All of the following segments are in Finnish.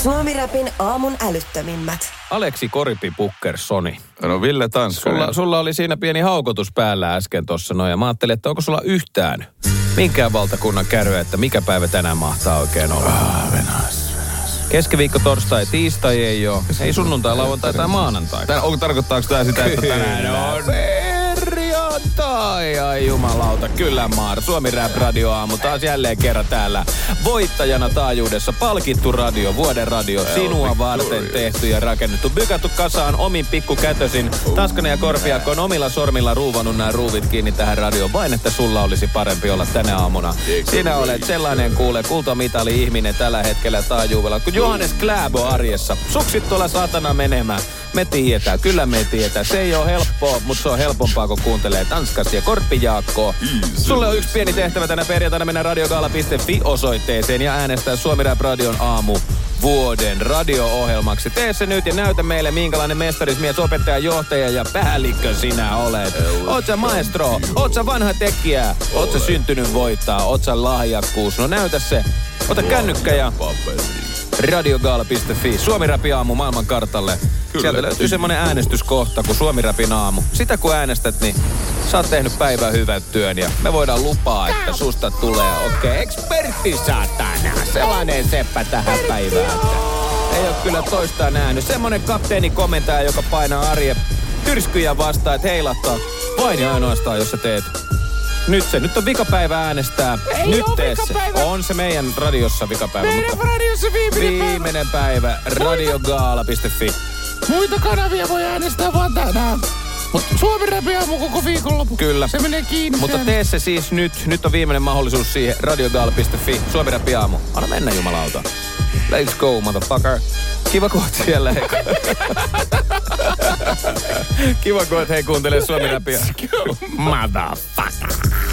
Suomi-räpin aamun älyttömimmät. Aleksi Koripi Pukkersoni. No Ville Tanskanen. Sulla oli siinä pieni haukotus päällä äsken tuossa noin, ja mä ajattelin, että onko sulla yhtään minkään valtakunnan kärryä, että mikä päivä tänään mahtaa oikein olla? Venäjä. Keskiviikko, torstai, tiistai ei ole. Ei sunnuntai, lauantai tai maanantai. Tarkoittaako tämä sitä, että tänään on perjantai? Ai jumalauta, kyllä maar. Suomi Rap Radio Aamu taas jälleen kerran täällä. Voittajana taajuudessa palkittu radio, vuoden radio. Sinua varten tehty ja rakennettu. Bykattu kasaan omin pikkukätösin. Tanskanen ja Korpiakko on omilla sormilla ruuvannut nämä ruuvit kiinni tähän radioon. Vain että sulla olisi parempi olla tänä aamuna. Sinä olet sellainen kultamitali ihminen tällä hetkellä taajuudella. Kun Johannes Kläbo arjessa. Suksit tuolla saatana menemään. Me tiedetään, kyllä me tiedetään. Se ei ole helppoa, mutta se on helpompaa, kun kuuntelee Tanskasta ja Korppijaakkoa. Sulle on yksi pieni tehtävä tänä perjantaina mennä radiogaala.fi-osoitteeseen ja äänestää Suomi Rap Radion aamu vuoden radio-ohjelmaksi. Tee se nyt ja näytä meille, minkälainen mestarismies, opettaja, johtaja ja päällikkö sinä olet. Oot sä maestro? Oot sä vanha tekijä? Oot sä syntynyt voittaa? Oot sä lahjakkuus? No näytä se. Ota kännykkä ja radiogaala.fi. Suomi Rapin aamu maailman kartalle. Kyllä. Sieltä löytyy semmonen äänestyskohta kuin Suomi Rapin aamu. Sitä kun äänestät, niin sä oot tehnyt päivän hyvän työn ja me voidaan lupaa, että susta tulee oikein ekspertti saatana. Sellainen seppä tähän päivään. Ei oo kyllä toistaan nähnyt. Semmonen kapteeni komentaja, joka painaa arjen tyrskyjä vastaan, että heilattaa vain ja ainoastaan, jos sä teet. Nyt on vikapäivä äänestää. Ei nyt oo tee se. vikapäivä. On se meidän radiossa vikapäivä. Meidän radiossa viimeinen päivä. Radiogaala.fi. Muita kanavia voi äänestää vaan tänään. Mutta Suomi Rapin aamu koko viikonloppu. Kyllä. Se menee kiinni. Mutta tee se siis nyt. Nyt on viimeinen mahdollisuus siihen. Radiogaala.fi. Suomi Rapin aamu. Anna mennä jumalauta. Let's go, motherfucker. Kiva kun oot siellä. Kiva kun oot kuuntelee Suomi Rapia. Motherfucker.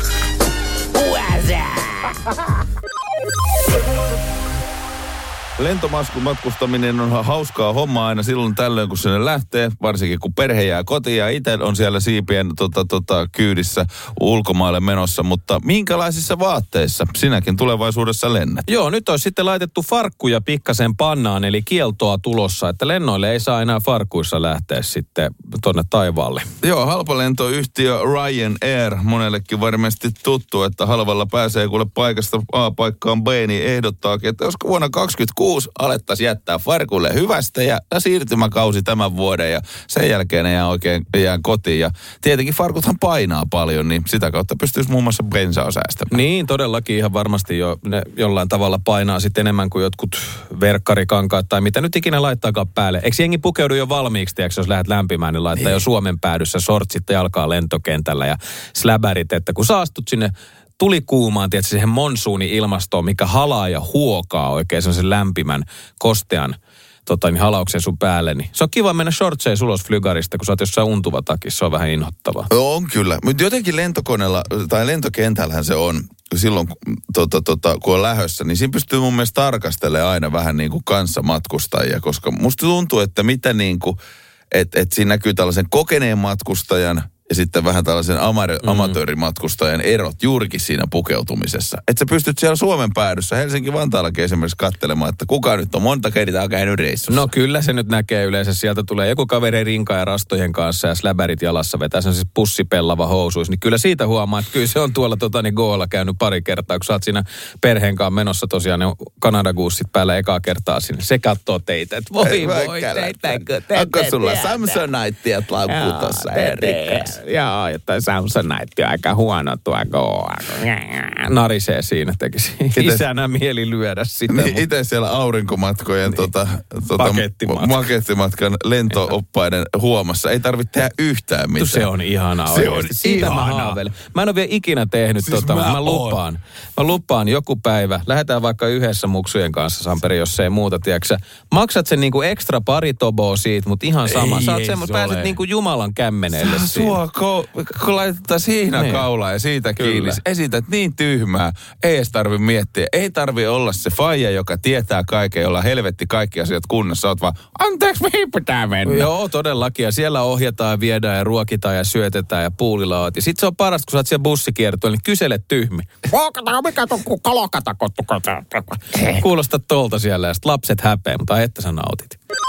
Lentomatkustaminen on hauskaa hommaa aina silloin tällöin, kun sinne lähtee, varsinkin kun perhe jää kotiin ja itse on siellä siipien kyydissä ulkomaille menossa. Mutta minkälaisissa vaatteissa sinäkin tulevaisuudessa lennät? Joo, nyt on sitten laitettu farkkuja pikkasen pannaan, eli kieltoa tulossa, että lennoille ei saa enää farkkuissa lähteä sitten tonne taivaalle. Joo, halpalentoyhtiö Ryanair, monellekin varmasti tuttu, että halvalla pääsee kuule paikasta A paikkaan B, niin ehdottaakin, että josko vuonna 2026 alettaisiin jättää farkulle hyvästä ja siirtymäkausi tämän vuoden ja sen jälkeen ne jää kotiin. Ja tietenkin farkuthan painaa paljon, niin sitä kautta pystyisi muun muassa bensaa säästämään. Niin, todellakin ihan varmasti jo ne jollain tavalla painaa sitten enemmän kuin jotkut verkkarikankaat tai mitä nyt ikinä laittaakaan päälle. Eikö jengi pukeudu jo valmiiksi, tiedätkö, jos lähdet lämpimään, niin laittaa jo Suomen päädyssä shortsit jalkaa lentokentällä ja släbärit, että kun saastut sinne tuli kuumaan, tiedätkö, siihen monsuuni-ilmastoon, mikä halaa ja huokaa oikein sellaisen lämpimän, kostean halauksen sun päälle. Niin se on kiva mennä shortseissa ulos flygarista, kun sä oot jossain untuva takissa. Se on vähän inhottavaa. On kyllä. Mutta jotenkin lentokoneella, tai lentokentällähän se on, silloin kun on lähössä, niin siinä pystyy mun mielestä tarkastelemaan aina vähän niin kuin kanssamatkustajia, koska musta tuntuu, että mitä niin kuin, että siinä näkyy tällaisen kokeneen matkustajan ja sitten vähän tällaisen amatöörimatkustajan erot juurikin siinä pukeutumisessa. Että sä pystyt siellä Suomen päädyssä, Helsinki-Vantaallakin esimerkiksi katselemaan, että kuka nyt on monta kertaa käynyt reissussa. No kyllä se nyt näkee yleensä. Sieltä tulee joku kaveri rinkaan ja rastojen kanssa ja släbärit jalassa vetää sen siis pussipellava housuissa. Niin kyllä siitä huomaa, että kyllä se on tuolla Goolla käynyt pari kertaa, kun sä oot siinä perheen kanssa menossa tosiaan ne Kanadaguussit päällä ekaa kertaa sinne. Se katsoo teitä, että voi teitäkö te. Onko sulla Samsonite lamppu tossa Erikkas? Joo, että Samsonite on aika huono tuo narisee siinä, tekisi isänä mieli lyödä sitä. Niin itse siellä aurinkomatkojen pakettimatkan lentooppaiden huomassa ei tarvitse tehdä yhtään mitään. Se on ihanaa. Se on siitä ihanaa. Mä en ole vielä ikinä tehnyt siis Mä lupaan joku päivä. Lähdetään vaikka yhdessä muksujen kanssa, Samperi, jos ei muuta, tiedätkö. Maksat sen niinku ekstra pari toboa siitä, mutta ihan sama. Pääset niinku Jumalan kämmeneelle siinä. kun laitetaan hihnakaulaa ja siitä kiinni, esität niin tyhmää, ei edes tarvi miettiä. Ei tarvi olla se faija, joka tietää kaiken, jolla helvetti kaikki asiat kunnossa. Oot vaan, anteeksi, mihin pitää mennä? Joo, todellakin. Ja siellä ohjataan, viedään ja ruokitaan ja syötetään ja puulilla oot. Ja sit se on parasta, kun sä oot siellä bussikiertoilla, niin kysele tyhmi. Mikä tuon kalakatakottu? Kuulostaa tolta siellä ja sit lapset häpeä, mutta että sä nautit.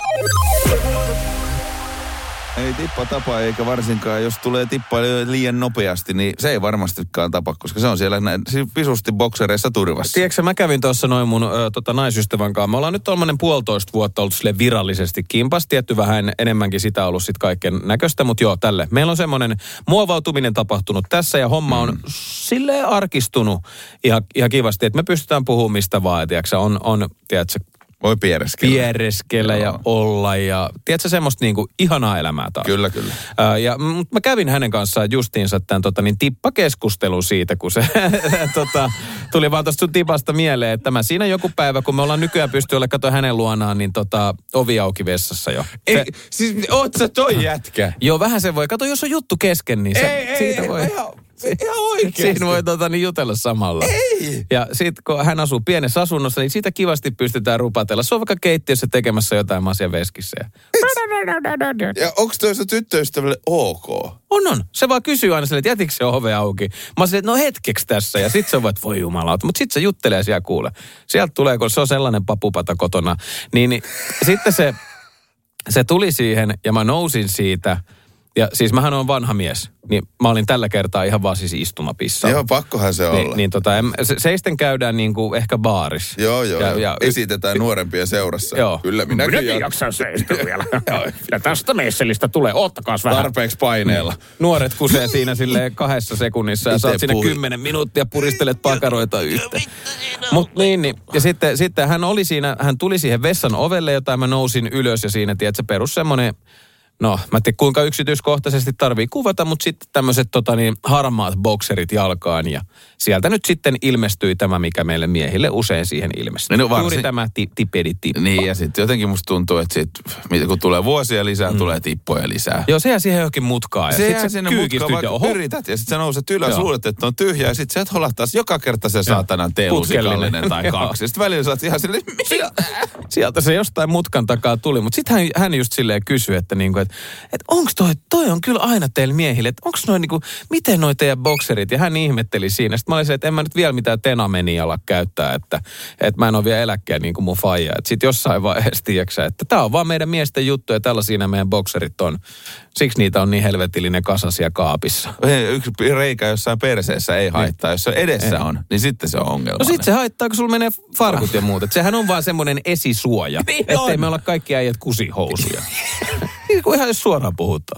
Ei tippa tapa, eikä varsinkaan, jos tulee tippa liian nopeasti, niin se ei varmastikaan tapa, koska se on siellä visusti boksereissa turvassa. Tiedätkö, mä kävin tuossa noin mun naisystävän kanssa. Me ollaan nyt tommonen 1,5 vuotta ollut sille virallisesti kimpas. Tietty vähän enemmänkin sitä ollut sit kaiken näköistä, mutta joo, tälle. Meillä on semmoinen muovautuminen tapahtunut tässä ja homma on silleen arkistunut ihan kivasti, että me pystytään puhumaan mistä vaan. Tiedätkö, on tiedätkö, voi piereskellä ja olla ja tiedätkö semmoista niinku ihanaa elämää taas. Kyllä. Mä kävin hänen kanssaan justiinsa tämän tippakeskustelun siitä, kun se tuli vaan tosta sun tipasta mieleen, että mä siinä joku päivä, kun me ollaan nykyään pysty olla katsoa hänen luonaan, niin ovi auki vessassa jo. Siis oot sä toi jätkä? Joo, vähän se voi. Kato, jos on juttu kesken, niin siitä voi... Ihan oikeasti. Siinä voi jutella samalla. Ei. Ja sit kun hän asuu pienessä asunnossa, niin siitä kivasti pystytään rupatella. Se on vaikka keittiössä tekemässä jotain asian veskissä. Ja onko toista tyttöystävälle ok? On. Se vaan kysyy aina silleen, että jätikö se ove auki? Mä silleen, että no hetkeksi tässä. Ja sit se on vaan, että voi jumalauta. Mutta sit se juttelee siellä kuule. Sieltä tulee, kun se on sellainen papupata kotona. Niin sitten se tuli siihen ja mä nousin siitä. Ja siis mähän on vanha mies, niin mä olin tällä kertaa ihan vaan siis istumapissa. Joo, pakkohan se olla. Seisten käydään niinku ehkä baarissa. Joo. Ja esitetään nuorempia seurassa. Joo. Kyllä minäkin jaksan seistä vielä. Ja tästä messelistä tulee, oottakaas vähän. Tarpeeksi paineella. Nuoret kusee siinä silleen 2 sekunnissa ja saat siinä 10 minuuttia puristelet pakaroita yhteen. Mut niin. Ja sitten hän tuli siihen vessan ovelle, jota mä nousin ylös ja siinä, tiedätkö, perus semmonen... No, mä en tiedä kuinka yksityiskohtaisesti tarvii kuvata, mutta sitten tämmöiset harmaat bokserit jalkaan ja sieltä nyt sitten ilmestyi tämä, mikä meille miehille usein siihen ilmestyy. No, juuri tämä tipeditippa. Niin ja sitten jotenkin musta tuntuu, että kun tulee vuosia lisää, tulee tippoja lisää. Joo, se jää siihen johonkin mutkaan. Ja se jää sinne mutkaan, vaikka yrität ja sitten sä nouset ylös, luulet, että on tyhjää ja sitten sä et holahtaa joka kerta se saatanan teelusikallinen tai 2. Ja sitten välillä sä oot ihan silleen, sieltä se jostain mutkan takaa tuli, mutta sitten hän just silleen kysyi, että onko toi on kyllä aina teillä miehille, että onko noin miten noi teidän bokserit, ja hän ihmetteli siinä. Sitten mä olin se, että en mä nyt vielä mitään tenamenia ala käyttää, että mä en ole vielä eläkkeen niin kuin mun faija. Että sit jossain vaiheessa tiiäksä, että tää on vaan meidän miesten juttu ja tällaisia meidän bokserit on. Siksi niitä on niin helvetillinen kasasia kaapissa. Yksi reikä jossain perseessä ei haittaa. Jos se edessä on, niin sitten se on ongelma. No sitten se haittaa, kun sulla menee farkut ja muut. Että sehän on vaan semmoinen esisuoja, ettei me olla kaikki äijät kusihousuja. Ihan jos suoraan puhutaan.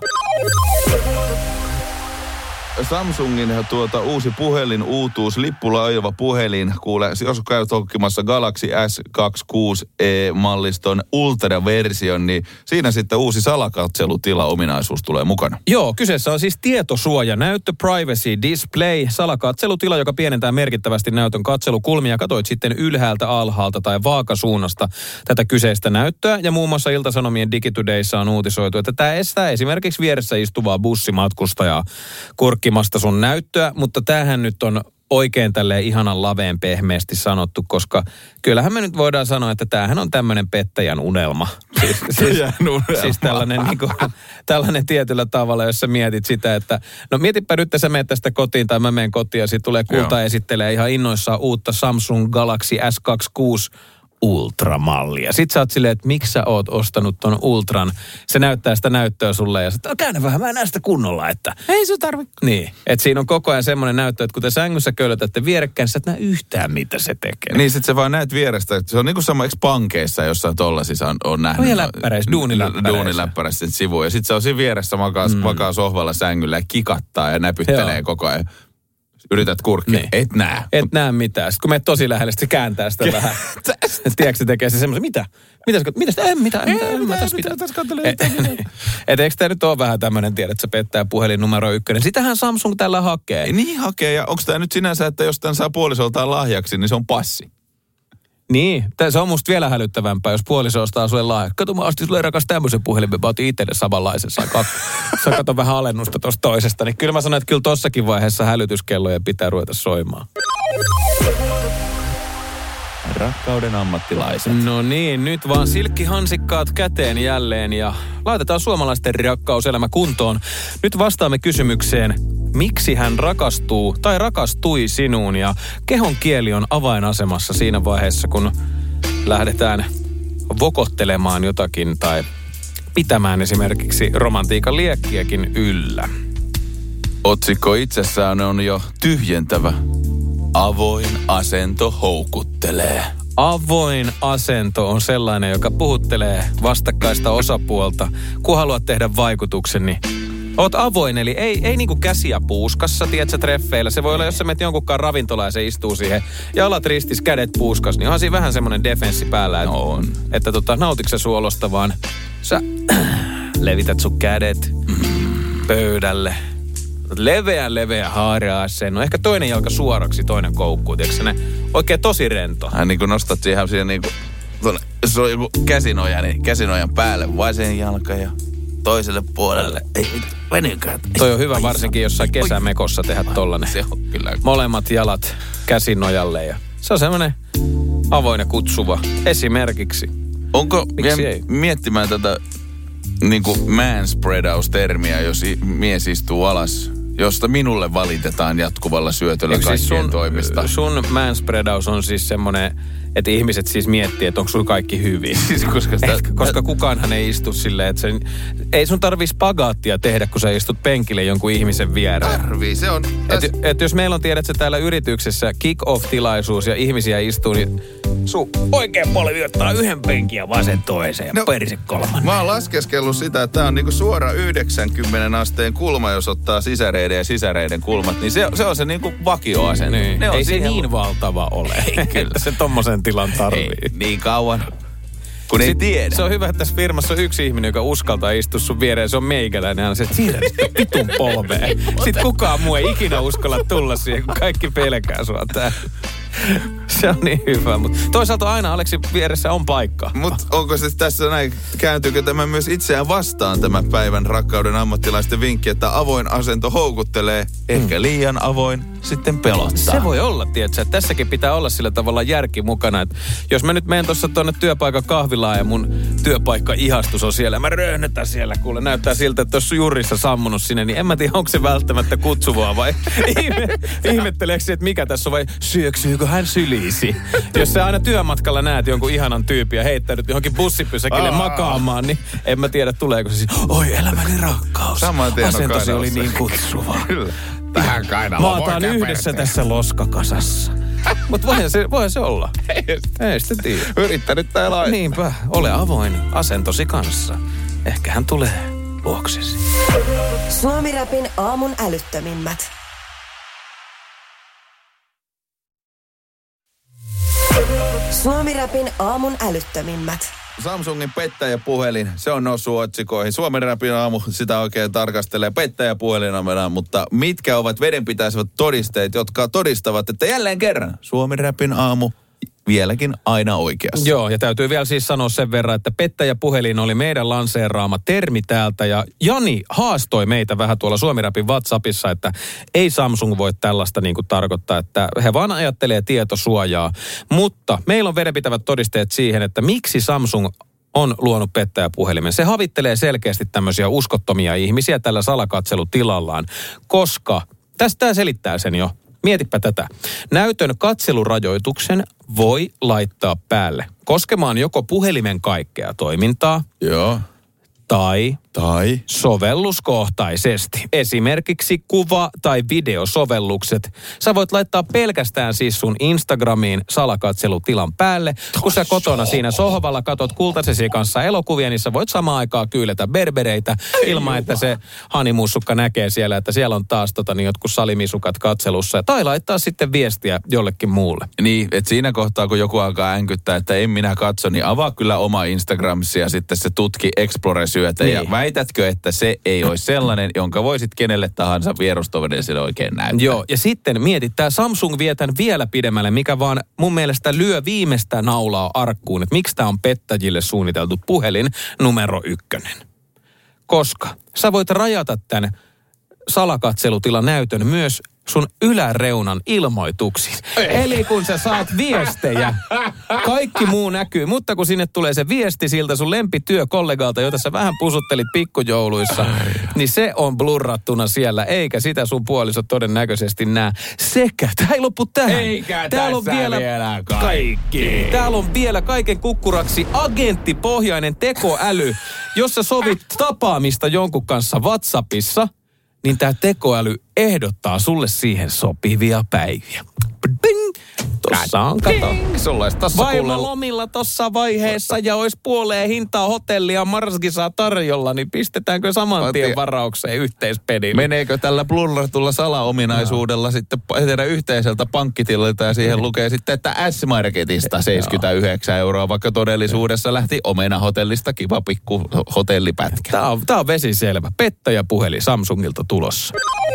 Samsungin uusi puhelin, uutuus, lippulla ajava puhelin. Kuule, jos käyt hankkimassa Galaxy S22e-malliston Ultra-version, niin siinä sitten uusi salakatselutila-ominaisuus tulee mukana. Joo, kyseessä on siis tietosuoja, näyttö, privacy, display, salakatselutila, joka pienentää merkittävästi näytön katselukulmia. Katoit sitten ylhäältä, alhaalta tai vaakasuunnasta tätä kyseistä näyttöä. Ja muun muassa Ilta-Sanomien DigiTodayssa on uutisoitu, että tämä estää esimerkiksi vieressä istuvaa bussimatkustajaa kurkkimasta sun näyttöä, mutta tämähän nyt on oikein tälleen ihanan laveen pehmeästi sanottu, koska kyllähän me nyt voidaan sanoa, että tämähän on tämmöinen pettäjän unelma. Siis tällainen tietyllä tavalla, jos sä mietit sitä, että no mietipä nyt, että sä menet tästä kotiin tai mä menen kotiin ja sit tulee Kulta esittelee ihan innoissaan uutta Samsung Galaxy S26 Ultra-mallia. Sitten sä oot silleen, että miksi sä oot ostanut ton Ultran. Se näyttää sitä näyttöä sulle ja sä oot, käännä vähän, mä en näe sitä kunnolla, että ei se tarvitse. Niin, että siinä on koko ajan semmoinen näyttö, että kun te sängyssä köllötätte vierekkäin, sä et näe yhtään, mitä se tekee. Niin, sit sä vaan näet vierestä. Se on niinku sama, eikö pankeissa jossain tollasissa on nähnyt. Ja läppäreissä, duuniläppäreissä sivuun. Ja sit se on siinä vieressä makaa sohvalla sängyllä ja kikattaa ja näpyttelee koko ajan. Yrität kurkkia. Niin. Et näe. Et näe mitään. Sitten kun menet tosi lähelle, se kääntää sitä vähän. Tiedätkö, se tekee se semmoisen, mitä? En mitään. Et eikö tämä nyt ole vähän tämmöinen, tiedät, että se pettää puhelin numero 1. Sitähän Samsung tällä hakee. Niin hakee, ja onko tämä nyt sinänsä, että jos tämän saa puolisoltaan lahjaksi, niin se on passi? Niin, se on musta vielä hälyttävämpää, jos puoliso ostaa sulle lahja. Kato, mä ostin sulle rakas tämmöisen puhelimen, mä otin itselle samanlaisen. Saa kato vähän alennusta tuosta toisesta. Niin kyllä mä sanoin, että kyllä tossakin vaiheessa hälytyskelloja pitää ruveta soimaan. Rakkauden ammattilaiset. No niin, nyt vaan silkkihansikkaat käteen jälleen ja laitetaan suomalaisten rakkauselämä kuntoon. Nyt vastaamme kysymykseen, miksi hän rakastuu tai rakastui sinuun, ja kehon kieli on avainasemassa siinä vaiheessa, kun lähdetään vokottelemaan jotakin tai pitämään esimerkiksi romantiikan liekkiäkin yllä. Otsikko itsessään on jo tyhjentävä. Avoin asento houkuttelee. Avoin asento on sellainen, joka puhuttelee vastakkaista osapuolta. Kun haluat tehdä vaikutuksen, niin oot avoin, eli ei niinku käsiä puuskassa, tiedätkö, treffeillä. Se voi olla, jos sä menet jonkunkaan ravintolaan ja se istuu siihen ja alat ristis kädet puuskas, niin onhan siinä vähän semmoinen defenssi päällä. Että, on. Että nautitko sä suolosta, vaan sä levität sun kädet pöydälle. Leveä haara-aseen. No ehkä toinen jalka suoraksi, toinen koukkuu. Tiedätkö ne oikein tosi rento. Niin kuin nostat siihen niin kuin, se on joku käsinoja, niin käsinojan päälle vasen jalka ja toiselle puolelle. Ei menykään. Toi on hyvä varsinkin jossain kesämekossa tehdä tollanen. Se on kyllä. Molemmat jalat käsinojalle ja se on semmoinen avoin ja kutsuva esimerkiksi. Onko miettimään tätä niin kuin manspreadaus-termiä, jos mies istuu alas, josta minulle valitetaan jatkuvalla syötöllä kaikkien siis toimista. Sun manspreadaus on siis semmoinen, että ihmiset siis miettii, että onko sulla kaikki hyvin. Siis koska kukaanhan ei istu silleen, että ei sun tarvii spagaattia tehdä, kun sä istut penkille jonkun ihmisen viereen. Tarvii, se on. Et jos meillä on, tiedätkö, täällä yrityksessä kick-off-tilaisuus ja ihmisiä istuu, niin sun oikein polvi ottaa yhden penkin ja vasen toiseen ja perse kolmannen. Mä oon laskeskellut sitä, että tää on niinku suora 90 asteen kulma, jos ottaa sisäreiden ja sisäreiden kulmat, niin se on se niinku vakioasento. Niin. Ei se niin valtava ole, että se tommosen tilan tarvii. Ei, niin kauan, kun ei tiedä. Se on hyvä, että tässä firmassa on yksi ihminen, joka uskaltaa istua sun viereen. Se on meikäläinen. Hän on se, että siirrä vitun polveen. Sitten kukaan muu ei ikinä uskalla tulla siihen, kun kaikki pelkää sua tää. Se on niin hyvä, mutta toisaalta aina Aleksin vieressä on paikka. Mutta onko se tässä näin, kääntyykö tämä myös itseään vastaan tämän päivän rakkauden ammattilaisten vinkki, että avoin asento houkuttelee, ehkä liian avoin, sitten pelottaa. Se voi olla, tietsä, että tässäkin pitää olla sillä tavalla järki mukana, että jos mä nyt menen tuossa tuonne työpaikan kahvilaan ja mun työpaikka ihastus on siellä, mä röhnötän siellä, kuule, näyttää siltä, että jos jurissa sammunut sinne, niin en mä tiedä, onko se välttämättä kutsuvaa vai ihmetteleekö se, että mikä tässä on vai syöksyykö hän sylisi. Jos sä aina työmatkalla näet jonkun ihanan tyypin ja heittäydyt johonkin bussipysäkille makaamaan, niin en mä tiedä, tuleeko se siis, oi elämäni rakkaus. Asentosi oli niin kutsuva. Kyllä. Tähän kainaloon. Maataan yhdessä tässä loskakasassa. Mutta voihan se olla. Ei sitä tiedä. Yrittänyt täällä aina. Niinpä, ole avoin asentosi kanssa. Ehkä hän tulee luoksesi. Suomi-rapin aamun älyttömimmät. Suomi-rapin aamun älyttömimmät. Samsungin pettäjäpuhelin, se on noussut otsikoihin. Suomen Rapin aamu sitä oikein tarkastelee pettäjäpuhelimena, mutta mitkä ovat vedenpitäisivät todisteet, jotka todistavat, että jälleen kerran Suomen Rapin aamu vieläkin aina oikeassa. Joo, ja täytyy vielä siis sanoa sen verran, että pettäjäpuhelin oli meidän lanseeraama termi täältä, ja Jani haastoi meitä vähän tuolla Suomi-Rapin WhatsAppissa, että ei Samsung voi tällaista niin kuin tarkoittaa, että he vaan ajattelee tietosuojaa. Mutta meillä on vedenpitävät todisteet siihen, että miksi Samsung on luonut pettäjäpuhelimen. Se havittelee selkeästi tämmöisiä uskottomia ihmisiä tällä salakatselutilallaan, koska tästä selittää sen jo. Mietipä tätä. Näytön katselurajoituksen voi laittaa päälle koskemaan joko puhelimen kaikkea toimintaa. Joo. Tai sovelluskohtaisesti. Esimerkiksi kuva- tai videosovellukset. Sä voit laittaa pelkästään siis sun Instagramiin salakatselutilan päälle. Kun sä kotona siinä sohvalla katot kultasesi kanssa elokuvia, niin sä voit samaan aikaan kyyletä berbereitä ilman, että se hanimussukka näkee siellä, että siellä on taas jotkut salimisukat katselussa. Tai laittaa sitten viestiä jollekin muulle. Niin, että siinä kohtaa, kun joku alkaa änkyttää, että en minä katso, niin avaa kyllä oma Instagramsi ja sitten se tutki Explores syötä. Niin. Ja väitätkö, että se ei olisi sellainen, jonka voisit kenelle tahansa vierustoverille oikein näyttää? Joo, ja sitten mietit, tämä Samsung vie tämän vielä pidemmälle, mikä vaan mun mielestä lyö viimeistä naulaa arkkuun, että miksi tämä on pettäjille suunniteltu puhelin numero 1. Koska sä voit rajata tämän salakatselutilan näytön myös sun yläreunan ilmoituksiin. Eli kun sä saat viestejä, kaikki muu näkyy, mutta kun sinne tulee se viesti siltä sun lempityökollegalta, jota sä vähän pusuttelit pikkujouluissa, niin se on blurrattuna siellä, eikä sitä sun puoliso todennäköisesti näe. Sekä, tää ei loppu tähän. Eikä täällä on vielä kaikki. Täällä on vielä kaiken kukkuraksi agenttipohjainen tekoäly, jos sä sovit tapaamista jonkun kanssa WhatsAppissa, niin tämä tekoäly ehdottaa sulle siihen sopivia päiviä. Ding! Tossa on, kato. Sulla olisi tossa Vaimo lomilla tossa vaiheessa ja olisi puoleen hintaa hotellia Marskisaa tarjolla, niin pistetäänkö saman tien varaukseen yhteispedille? Meneekö tällä blurratulla salaominaisuudella sitten tehdä yhteiseltä pankkitililtä ja siihen lukee sitten, että S-Marketista 79 €, vaikka todellisuudessa lähti Omena-hotellista kiva pikku hotellipätkä. Tää on vesiselvä. Pettäjäpuhelin Samsungilta tulossa.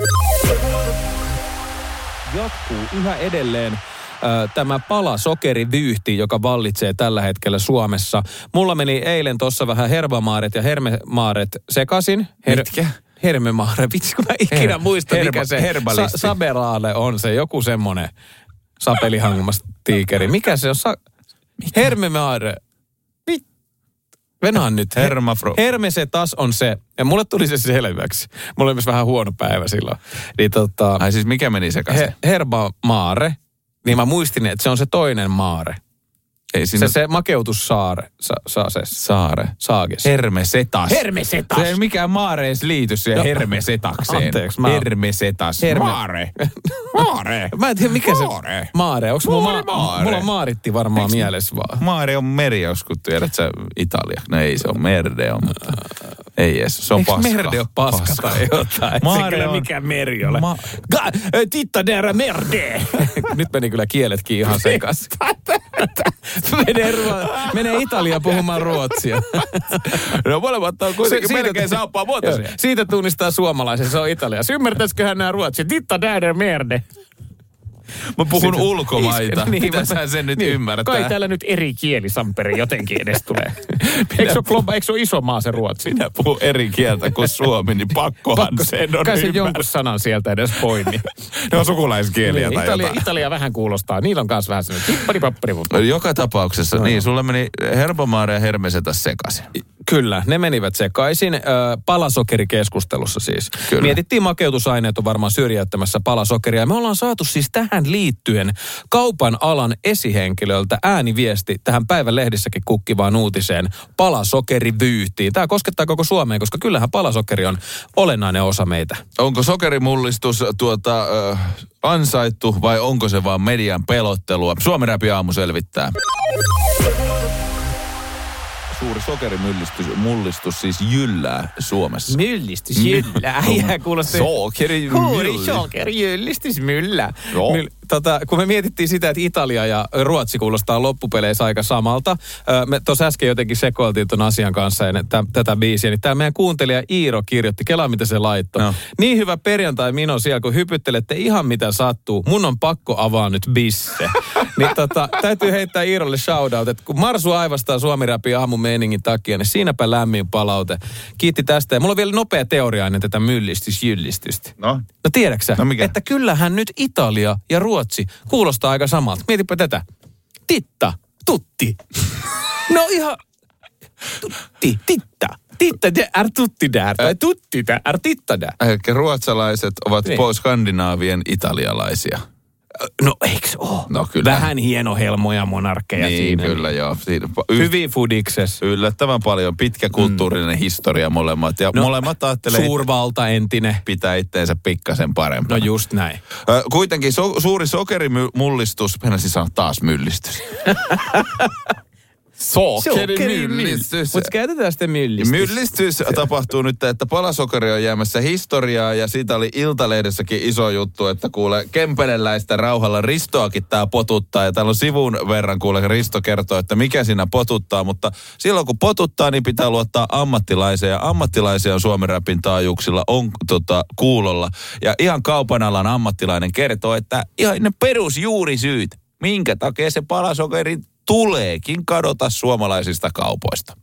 Jatkuu yhä edelleen tämä palasokerivyyhti, joka vallitsee tällä hetkellä Suomessa. Mulla meni eilen tuossa vähän hervamaaret ja hermemaaret sekaisin. Mitkä? Hermemaare, vitsi kun mä ikinä muistan, mikä se herbalisti. Saberaale on se, joku semmonen sapelihangumas tiikeri. Mikä se on? Hermemaare. Venään nyt. Hermesetas on se. Ja mulle tuli se selväksi. Mulla oli myös vähän huono päivä silloin. Niin Ai siis mikä meni sekaisin? Herbamaare. Niin mä muistin, että se on se toinen maare. Ei siinä... Se makeutussaare. Saare. Saages. Hermesetas. Hermesetas. Se ei mikään maare edes liity siihen hermesetakseen. Anteeksi. Hermesetas. Maare. Maare. Mä en tiedä mikä maare. Se maare. Onks mulla maaritti varmaan mielessä vaan. Maare on meri, jos kun tiedät sä Italia. No ei se on merde on. Ei edes, se on paska. Eikö merde on paska tai jotain? Maare se on... mikä meri ole. Titta där merde. Nyt meni kyllä kieletkin ihan sekas. Menee Italia puhumaan ruotsia. No molemmat on kuitenkin melkein saappaa muotoisia. Siitä tunnistaa suomalaisen, se on Italia. Ymmärtäisiköhän nämä ruotsia? Titta där merde. Mä puhun ulkomaita. Niin, mitä sä sen nyt ymmärtää? Kai täällä nyt eri kieli, Samperi, jotenkin edes tulee. Eikö se ole iso maa se ruotsi? Minä puhun eri kieltä kuin suomi, niin pakkohan sen on kai se jonkun sanan sieltä edes poimi. Ne on sukulaiskieliä niin, tai jotain. Italia vähän kuulostaa. Niillä on kanssa vähän sellainen tippari-pappari. Joka tapauksessa, niin, sulle meni Herbamaare ja Hermesetas sekaisin. Kyllä, ne menivät sekaisin. Palasokerikeskustelussa siis. Kyllä. Mietittiin makeutusaineet on varmaan syrjäyttämässä palasokeria. Me ollaan saatu siis tähän liittyen kaupan alan esihenkilöltä ääniviesti tähän päivän lehdissäkin kukkivaan uutiseen palasokerivyyhtiin. Tämä koskettaa koko Suomeen, koska kyllähän palasokeri on olennainen osa meitä. Onko sokerimullistus ansaittu vai onko se vaan median pelottelua? Suomi Räpi aamu selvittää. Suuri sokerimullistus siis jyllää Suomessa. Myllistys jyllää. Ja kuulosti. Sokerijyllistys myllää. Kun me mietittiin sitä, että Italia ja Ruotsi kuulostaa loppupeleissä aika samalta. Me tuossa äsken jotenkin sekoiltiin ton asian kanssa ennen tätä biisiä. Niin tämä meidän kuuntelija Iiro kirjoitti, kelaa mitä se laittoi. No. Niin hyvä perjantai Mino siellä, kun hypyttelette ihan mitä sattuu. Mun on pakko avaa nyt bisse. Niin täytyy heittää Iirolle shoutout, että kun Marsu aivastaa Suomi Räpi aamun meiningin takia, niin siinäpä lämmin palaute. Kiitti tästä. Ja mulla on vielä nopea teoria ennen tätä myllistysjyllistystä. No tiedäksä, että kyllähän nyt Italia ja Ruotsi kuulostaa aika samalta. Mietipä tätä. Titta, tutti. No ihan... Tutti, titta. Titta, är tutti där. Tai tutti där, är titta där. Ehkä ruotsalaiset ovat pois skandinaavien italialaisia. No eiks oo? No kyllä. Vähän hienohelmoja monarkkeja niin, siinä. Kyllä joo. Hyvin fudikses. Yllättävän paljon. Pitkä kulttuurinen historia molemmat. Ja molemmat ajattelee... Suurvalta entinen. Pitää itteensä pikkasen parempana. No just näin. Kuitenkin suuri sokerimullistus, mennäisin sanoa taas myllistys. Sokerimyllistys. Mutta käytetään sitten myllistys. Myllistys tapahtuu nyt, että palasokeri on jäämässä historiaa ja siitä oli Iltalehdessäkin iso juttu, että kuule kempeneläistä rauhalla Ristoakin tää potuttaa ja täällä on sivun verran kuule Risto kertoo, että mikä siinä potuttaa, mutta silloin kun potuttaa, niin pitää luottaa ammattilaisia ja ammattilaisia on Suomen Rapin taajuuksilla on kuulolla ja ihan kaupan alan ammattilainen kertoo, että ihan ne perusjuurisyyt, minkä takia se palasokeri tuleekin kadota suomalaisista kaupoista.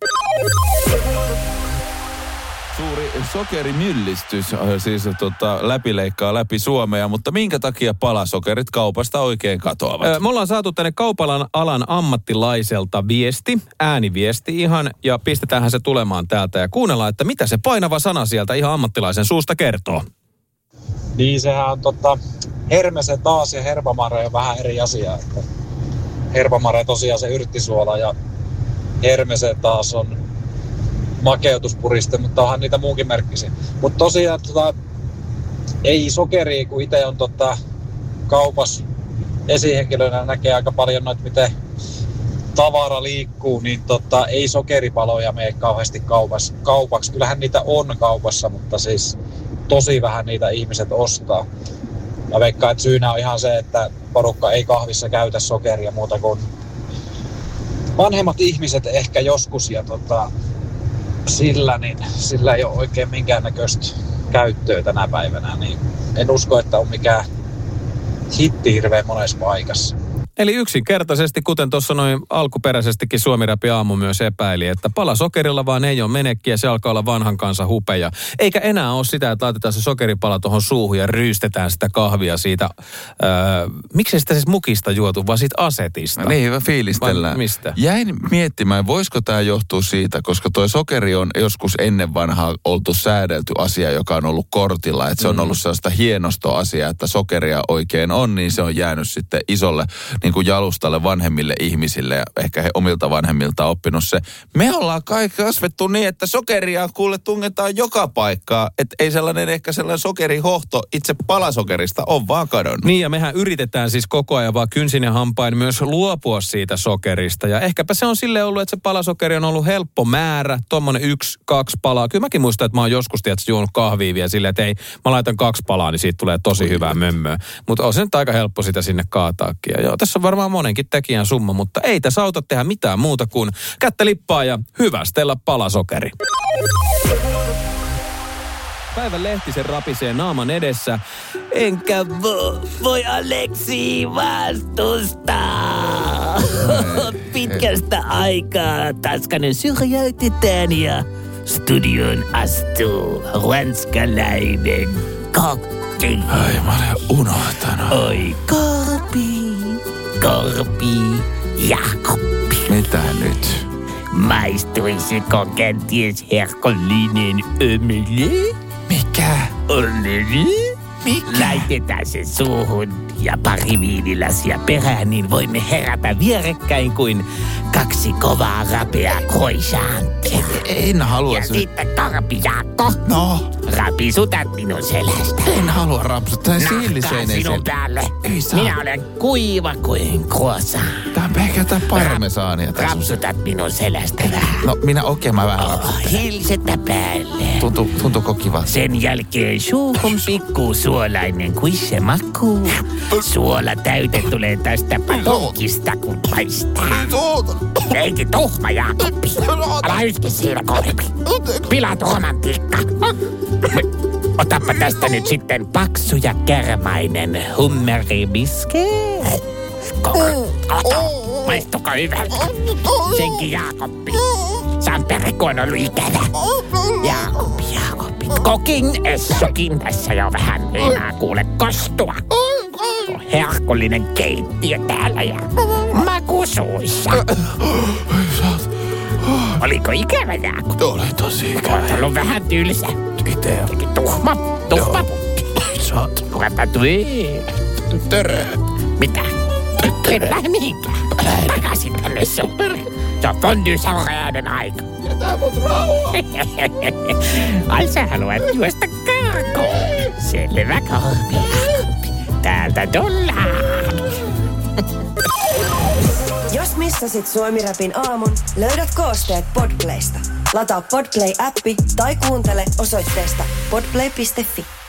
Suuri sokerimyllistys siis läpileikkaa läpi Suomea, mutta minkä takia palasokerit kaupasta oikein katoavat? Me ollaan saatu tänne kaupan alan ammattilaiselta ääniviesti ihan, ja pistetäänhän se tulemaan täältä ja kuunnellaan, että mitä se painava sana sieltä ihan ammattilaisen suusta kertoo. Niin sehän on hermese taas ja herbamare on vähän eri asia. Että herbamare tosiaan se yrttisuola ja hermese taas on makeutuspuriste, mutta onhan niitä muunkin merkkisiä. Mutta tosiaan ei sokeria, kun itse on kaupassa esihenkilönä näkee aika paljon noita, miten tavara liikkuu, niin ei sokeripaloja mene kauheasti kaupaksi. Kyllähän niitä on kaupassa, mutta siis tosi vähän niitä ihmiset ostaa. Mä veikkaan, että syynä on ihan se, että porukka ei kahvissa käytä sokeria muuta kuin vanhemmat ihmiset ehkä joskus ja sillä ei ole oikein minkäännäköistä käyttöä tänä päivänä, niin en usko, että on mikään hitti hirveän monessa paikassa. Eli yksinkertaisesti, kuten tuossa noin alkuperäisestikin Suomi Rapin aamu myös epäili, että palasokerilla vaan ei ole menekkiä, se alkaa olla vanhan kanssa hupeja. Eikä enää ole sitä, että laitetaan se sokeripala tuohon suuhun ja ryystetään sitä kahvia siitä, miksei sitä siis mukista juotu, vaan siitä asetista. No niin, fiilistellään. Vai mistä? Jäin miettimään, voisiko tämä johtua siitä, koska toi sokeri on joskus ennen vanhaa oltu säädelty asia, joka on ollut kortilla. Että se on ollut sellaista hienostoasiaa, että sokeria oikein on, niin se on jäänyt sitten isolle niin kuin jalustalle vanhemmille ihmisille ja ehkä he omilta vanhemmilta oppinut se. Me ollaan kaikki kasvettu niin, että sokeria kuule tungetaan joka paikkaa, että ei ehkä sellainen sokerihohto itse palasokerista on vaan kadonnut. Niin ja mehän yritetään siis koko ajan vaan kynsin ja hampain myös luopua siitä sokerista ja ehkäpä se on silleen ollut, että se palasokeri on ollut helppo määrä, tommonen 1-2 palaa. Kyllä mäkin muistan, että mä oon joskus juonut kahvia vielä silleen, että ei, mä laitan 2 palaa, niin siitä tulee tosi hyvää mömmöä. Mutta on se nyt aika helppo sitä sinne kaataakin. Ja joo, tässä on varmaan monenkin tekijän summa, mutta ei tässä auta tehdä mitään muuta kuin kättä lippaa ja hyvästellä palasokeri. Päivän lehtisen rapisee naaman edessä. Enkä voi Aleksi vastustaa. Pitkästä aikaa Tanskanen syrjäytetään ja studioon astuu ranskalainen kokki. Ai, mä olen unohtanut. Oi, Korpi Jakobbi. Mitä nyt? Maistuisiko kenties herkullinen ömeli? Mikä? Onneli? Mikä? Laitetaan se suuhun ja pari viinilasia perään, niin voimme herätä vierekkäin kuin 2 kovaa rapeaa croissanttia. En halua ja sitten Korpi Jaakko. No? Rapisutat minun selästä. En halua rapsuttaa siiliseinen sinun päälle. Minä olen kuiva kuin croissant. Tää on pelkästään parmesaania. Rapsutat minun selästä vähän. No mä vähän rapsutan. Hilsettä päälle. Tuntuuko kiva? Sen jälkeen suuhun pikku suolainen kuin se makuu. Suola täyte tulee tästä patonkista kun paistaa. Neiti tuhma Jaakobbi. Älä yski siinä Korpi. Pilaat romantiikka. Otappa tästä nyt sitten paksu ja kärmäinen hummeribiske. Maistuko hyvältä? Senkin Jaakobbi. Samperi, kun on ollut ikävä. Jaakobbi. Kokin essokin tässä jo vähän enää kuule kostua. Herkullinen keittiö täällä ja makusuissa. Oliko ikävä, Jaakobbi? Oli tosi ikävä. Olet ollut vähän tylsä. Itse. Tuhma pukki. Saat. Ratatouille. Törö. Mitä? En lähde mihinkään. Takaisin tänne superiin. Se on fondue-saurajainen aika. Jätä mut rauhaa. Ai sä haluat juosta karkoon. Selvä, Korpi. Täältä tullaan. Jos missasit Suomi-rapin aamun, löydät koosteet Podplaysta. Lataa Podplay-appi tai kuuntele osoitteesta podplay.fi.